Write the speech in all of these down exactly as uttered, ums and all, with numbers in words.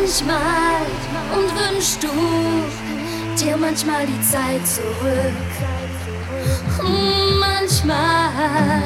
manchmal und wünschst du dir manchmal die Zeit zurück. Hm, manchmal.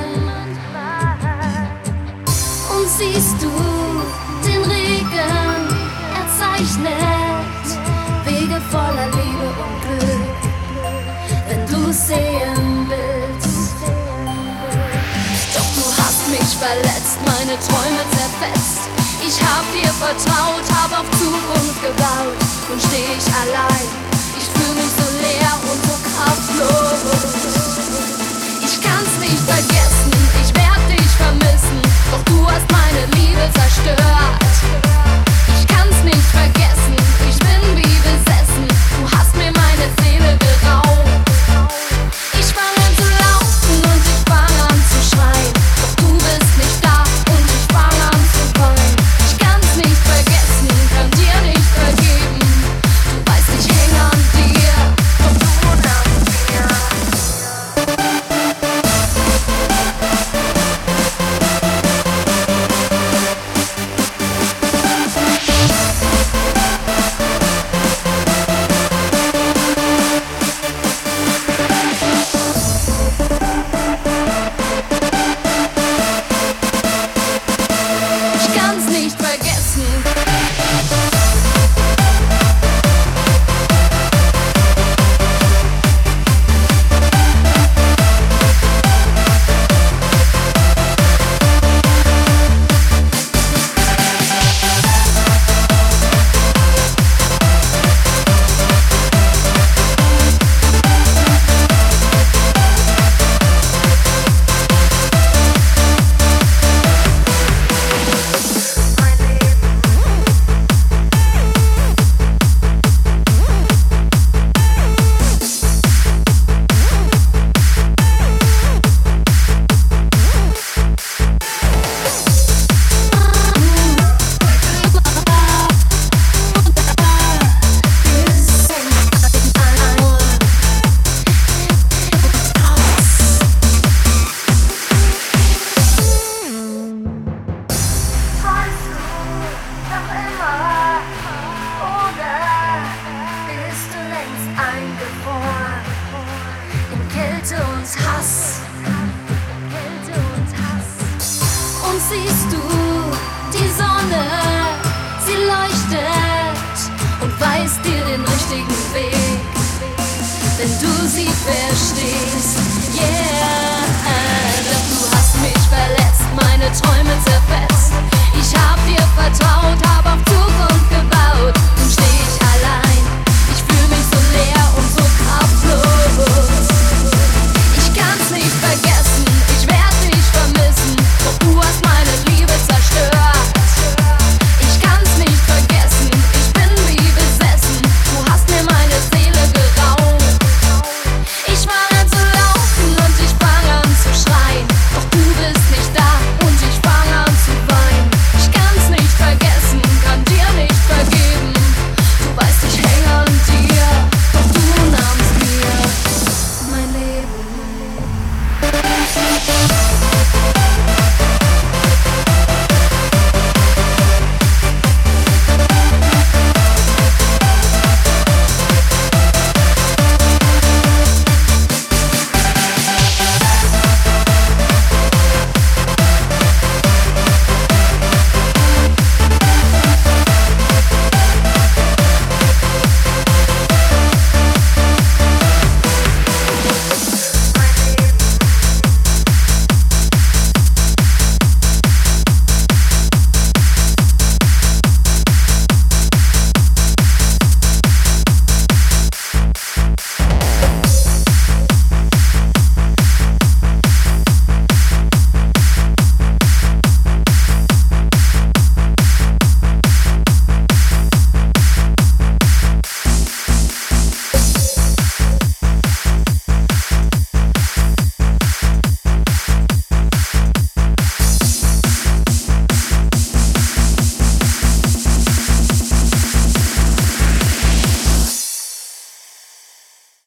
Und siehst du den Regen, er zeichnet Wege voller Liebe und Glück. Wenn du sehen willst, doch du hast mich verletzt, meine Träume zerfetzt. Ich hab dir vertraut, hab auf Zukunft gebaut. Nun steh ich allein, ich fühl mich so leer und so kraftlos. Ich kann's nicht vergessen, ich werd dich vermissen, doch du hast meine Liebe zerstört. Ich kann's nicht vergessen, ich bin wie besessen, du hast mir meine Seele geraubt. Ich fang an zu laufen und ich fang an zu schreien, doch du bist nicht da und ich fang an zu weinen. Ich kann's nicht vergessen, kann dir nicht vergeben, du weißt, ich häng an dir, doch du an mir. Ich kann's nicht vergessen. Und Hass. Und siehst du die Sonne, sie leuchtet und weist dir den richtigen Weg, wenn du sie verstehst.